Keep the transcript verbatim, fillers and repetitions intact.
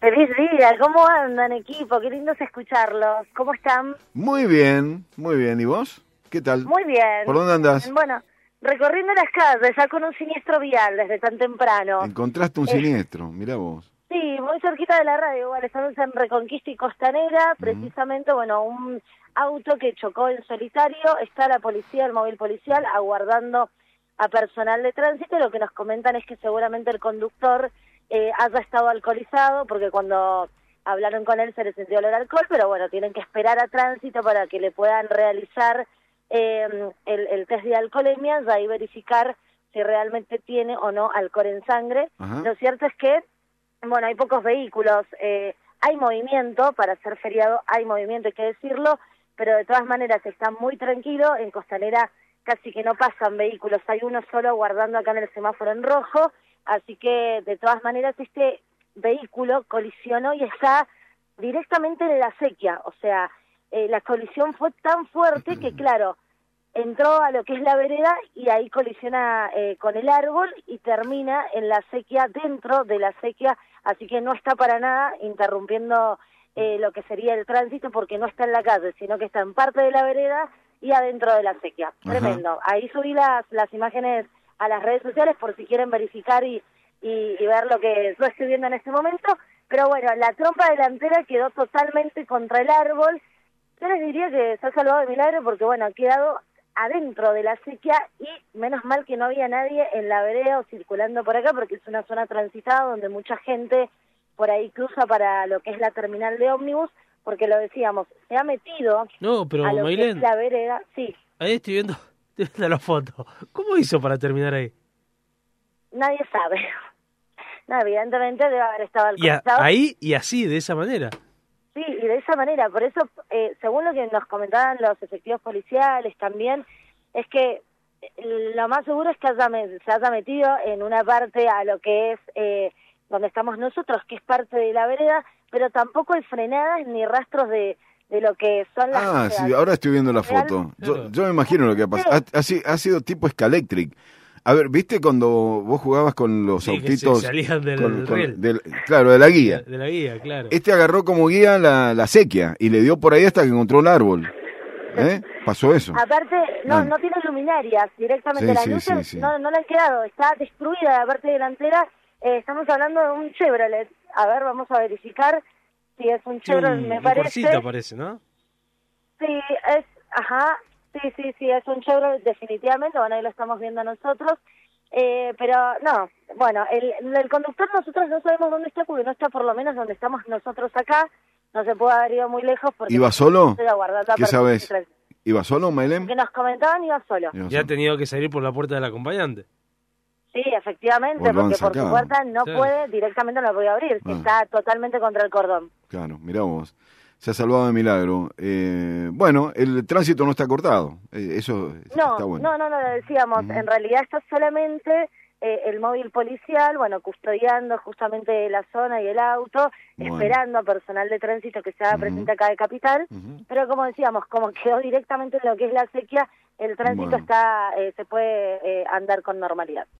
Feliz día, ¿cómo andan, equipo? Qué lindo es escucharlos. ¿Cómo están? Muy bien, muy bien. ¿Y vos? ¿Qué tal? Muy bien. ¿Por dónde andás? Bueno, recorriendo las calles, ya con un siniestro vial desde tan temprano. Encontraste un Eh, siniestro, mirá vos. Sí, muy cerquita de la radio, igual, estamos en Reconquista y Costanera, precisamente, bueno, un auto que chocó en solitario, está la policía, el móvil policial, aguardando a personal de tránsito. Lo que nos comentan es que seguramente el conductor eh, haya estado alcoholizado, porque cuando hablaron con él se le sintió olor a alcohol, pero bueno, tienen que esperar a tránsito para que le puedan realizar eh, el, el test de alcoholemia y ahí verificar si realmente tiene o no alcohol en sangre. Ajá. Lo cierto es que bueno, hay pocos vehículos, eh, hay movimiento, para ser feriado hay movimiento, hay que decirlo, pero de todas maneras está muy tranquilo, en Costanera casi que no pasan vehículos, hay uno solo guardando acá en el semáforo en rojo, así que de todas maneras este vehículo colisionó y está directamente en la acequia, o sea, eh, la colisión fue tan fuerte que claro, entró a lo que es la vereda y ahí colisiona eh, con el árbol y termina en la acequia, dentro de la acequia, así que no está para nada interrumpiendo eh, lo que sería el tránsito porque no está en la calle, sino que está en parte de la vereda y adentro de la acequia. Ajá. Tremendo. Ahí subí las, las imágenes a las redes sociales por si quieren verificar y, y, y ver lo que yo estoy viendo en este momento, pero bueno, la trompa delantera quedó totalmente contra el árbol. Yo les diría que se ha salvado de milagro porque bueno, ha quedado adentro de la acequia y menos mal que no había nadie en la vereda o circulando por acá porque es una zona transitada donde mucha gente por ahí cruza para lo que es la terminal de ómnibus, porque lo decíamos, se ha metido No, pero a lo Maylén, que es la vereda, sí, ahí estoy viendo, estoy viendo la foto. ¿Cómo hizo para terminar ahí? nadie sabe. No, evidentemente debe haber estado Y a- alcoholizado. ahí y así, de esa manera. Sí, y de esa manera, por eso, eh, según lo que nos comentaban los efectivos policiales también, es que eh, lo más seguro es que haya me- se haya metido en una parte a lo que es eh, donde estamos nosotros, que es parte de la vereda, pero tampoco hay frenadas ni rastros de, de lo que son las... Ah, o sea, sí, ahora estoy viendo la real- foto. Yo, Claro. yo me imagino lo que ha pasado. Ha, ha si- ha sido tipo Scalectric. A ver, ¿viste cuando vos jugabas con los Sí, que se autitos? salían del con- con- riel. del- claro, de la guía. De la guía, claro. Este agarró como guía la, la sequía y le dio por ahí hasta que encontró el árbol. ¿Eh? Pasó eso. Aparte, no, Ah. no tiene luminarias directamente, Sí, las sí, luces sí, sí. No, no le han quedado, está destruida la parte delantera. Eh, estamos hablando de un Chevrolet, a ver, vamos a verificar si es un Sí, Chevrolet, un, me un parece. Corsita parece, ¿no? Sí, es, ajá, sí, sí, sí, es un Chevrolet definitivamente, bueno, ahí lo estamos viendo nosotros, eh, pero no, bueno, el, el conductor nosotros no sabemos dónde está, porque no está por lo menos donde estamos nosotros acá, no se puede haber ido muy lejos porque... ¿Iba solo? estoy aguardando a ¿Qué personal de sabes? tránsito. ¿Iba solo, Maylem? Que nos comentaban iba solo. Iba Y ha solo. tenido que salir por la puerta del acompañante. Sí, efectivamente, O lo han porque por su sacado. puerta no Claro. puede, directamente no lo puede abrir, que Ah. está totalmente contra el cordón. Claro, mirá vos. Se ha salvado de milagro. Eh, bueno, el tránsito no está cortado. Eh, eso No, está bueno. no, no, no, lo decíamos, Ujú. en realidad está solamente eh, el móvil policial, bueno, custodiando justamente la zona y el auto, Bueno. esperando a personal de tránsito que se haga Ujú. presente acá de Capital, Ujú. pero como decíamos, como quedó directamente en lo que es la sequía, el tránsito Bueno. está, eh, se puede eh, andar con normalidad.